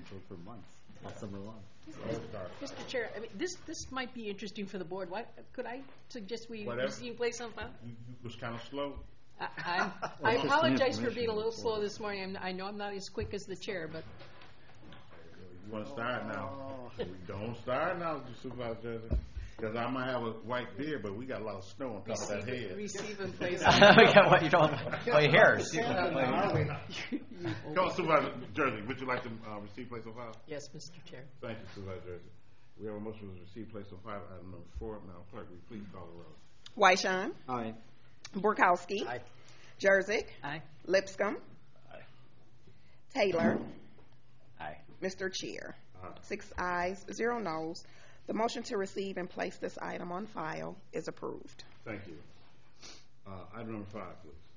for months, all summer long. Mr. Chair, I mean, this might be interesting for the board. Why, could I suggest we Whatever. receive place on file? You was kind of slow. I apologize for being a little slow this morning. I know I'm not as quick as the chair, but You want to start now? Don't start now, Supervisor Jersey. Because I might have a white beard, but we got a lot of snow on top of that head. receive and place. Yeah, what you don't? Well, your hair. Come on, Supervisor Jersey. Would you like to receive place on file? Yes, Mr. Chair. Thank you, Supervisor Jersey. We have a motion to receive place on file. Item number 4. Now, clerk, will you please call the roll? Wyshawn. Aye. Borkowski. Aye. Jerzik. Aye. Lipscomb. Aye. Taylor. Aye. Mr. Chair. Aye. 6 ayes, 0 noes. The motion to receive and place this item on file is approved. Thank you. Item number 5, please.